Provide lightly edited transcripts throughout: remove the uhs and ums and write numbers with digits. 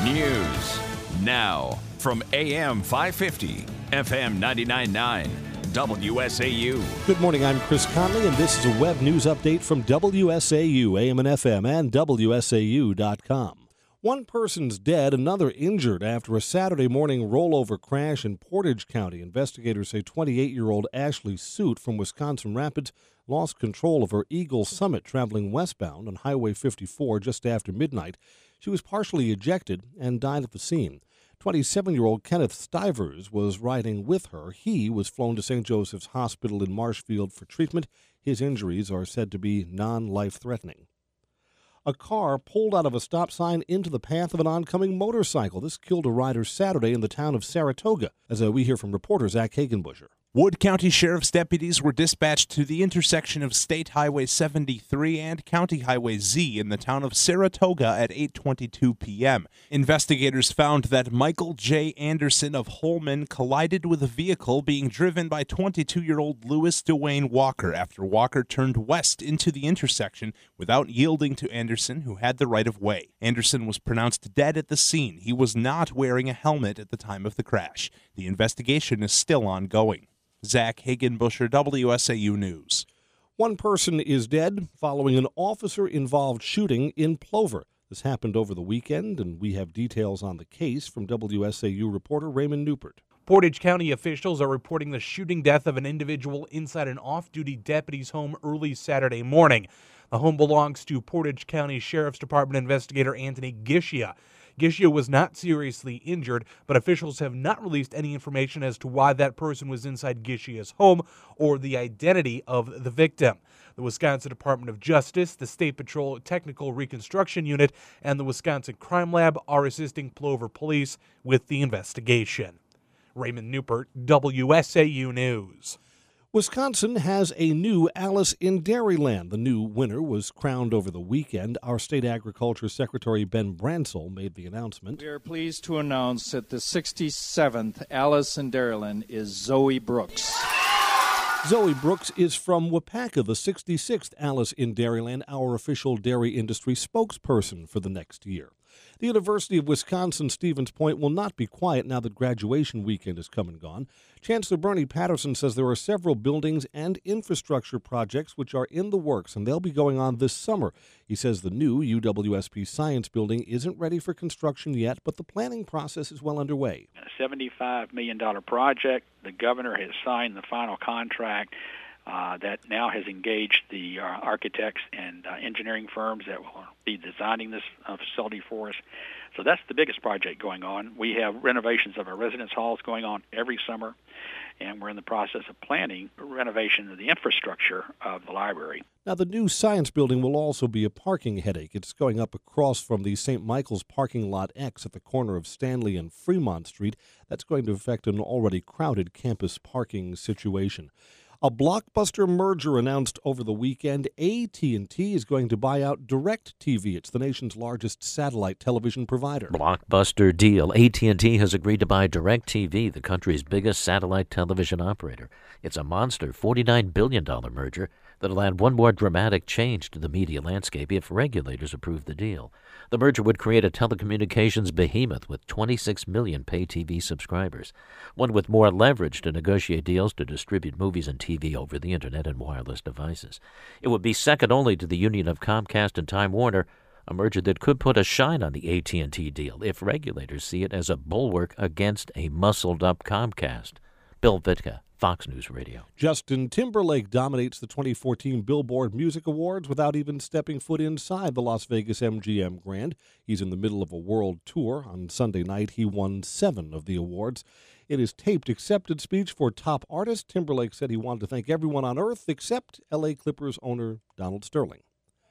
News. Now, from AM 550, FM 99.9, WSAU. Good morning, I'm Chris Conley, and this is a web news update from WSAU, AM and FM, and WSAU.com. One person's dead, another injured after a Saturday morning rollover crash in Portage County. Investigators say 28-year-old Ashley Suit from Wisconsin Rapids lost control of her Eagle Summit traveling westbound on Highway 54 just after midnight. She was partially ejected and died at the scene. 27-year-old Kenneth Stivers was riding with her. He was flown to St. Joseph's Hospital in Marshfield for treatment. His injuries are said to be non-life-threatening. A car pulled out of a stop sign into the path of an oncoming motorcycle. This killed a rider Saturday in the town of Saratoga, as we hear from reporter Zach Hagenbusher. Wood County Sheriff's deputies were dispatched to the intersection of State Highway 73 and County Highway Z in the town of Saratoga at 8:22 p.m. Investigators found that Michael J. Anderson of Holman collided with a vehicle being driven by 22-year-old Louis Dwayne Walker after Walker turned west into the intersection without yielding to Anderson, who had the right-of-way. Anderson was pronounced dead at the scene. He was not wearing a helmet at the time of the crash. The investigation is still ongoing. Zach Hagenbusher, WSAU News. One person is dead following an officer-involved shooting in Plover. This happened over the weekend, and we have details on the case from WSAU reporter Raymond Newport. Portage County officials are reporting the shooting death of an individual inside an off-duty deputy's home early Saturday morning. The home belongs to Portage County Sheriff's Department investigator Anthony Gishia. Gishia was not seriously injured, but officials have not released any information as to why that person was inside Gishia's home or the identity of the victim. The Wisconsin Department of Justice, the State Patrol Technical Reconstruction Unit, and the Wisconsin Crime Lab are assisting Plover Police with the investigation. Raymond Newport, WSAU News. Wisconsin has a new Alice in Dairyland. The new winner was crowned over the weekend. Our State Agriculture Secretary Ben Bransell made the announcement. We are pleased to announce that the 67th Alice in Dairyland is Zoe Brooks. Zoe Brooks is from Wapaka, the 66th Alice in Dairyland, our official dairy industry spokesperson for the next year. The University of Wisconsin Stevens Point will not be quiet now that graduation weekend has come and gone. Chancellor Bernie Patterson says there are several buildings and infrastructure projects which are in the works, and they'll be going on this summer. He says the new UWSP Science Building isn't ready for construction yet, but the planning process is well underway. A $75 million project. The governor has signed the final contract. That now has engaged the architects and engineering firms that will be designing this facility for us. So that's the biggest project going on. We have renovations of our residence halls going on every summer, and we're in the process of planning renovation of the infrastructure of the library. Now, the new science building will also be a parking headache. It's going up across from the St. Michael's parking lot X at the corner of Stanley and Fremont Street. That's going to affect an already crowded campus parking situation. A blockbuster merger announced over the weekend. AT&T is going to buy out DirecTV. It's the nation's largest satellite television provider. Blockbuster deal. AT&T has agreed to buy DirecTV, the country's biggest satellite television operator. It's a monster $49 billion merger that'll add one more dramatic change to the media landscape if regulators approve the deal. The merger would create a telecommunications behemoth with 26 million pay TV subscribers, one with more leverage to negotiate deals to distribute movies and TV over the internet and wireless devices. It would be second only to the union of Comcast and Time Warner, a merger that could put a shine on the AT&T deal if regulators see it as a bulwark against a muscled-up Comcast. Bill Vitka, Fox News Radio. Justin Timberlake dominates the 2014 Billboard Music Awards without even stepping foot inside the Las Vegas MGM Grand. He's in the middle of a world tour. On Sunday night, he won 7 of the awards. In his taped acceptance speech for Top Artist, Timberlake said he wanted to thank everyone on earth except L.A. Clippers owner Donald Sterling.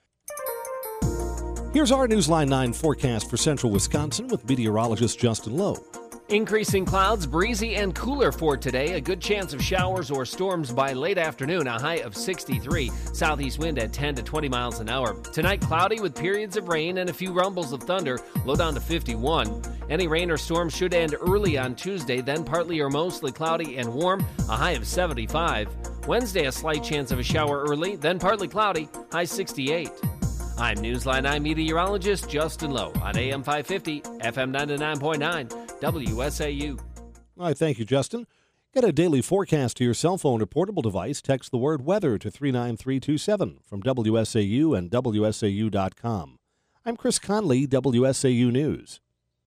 Here's our Newsline 9 forecast for central Wisconsin with meteorologist Justin Lowe. Increasing clouds, breezy and cooler for today. A good chance of showers or storms by late afternoon, a high of 63. Southeast wind at 10 to 20 miles an hour. Tonight, cloudy with periods of rain and a few rumbles of thunder, low down to 51. Any rain or storm should end early on Tuesday, then partly or mostly cloudy and warm, a high of 75. Wednesday, a slight chance of a shower early, then partly cloudy, high 68. I'm Newsline 9 meteorologist Justin Lowe on AM 550, FM 99.9, WSAU. All right, thank you, Justin. Get a daily forecast to your cell phone or portable device. Text the word weather to 39327 from WSAU and WSAU.com. I'm Chris Conley, WSAU News.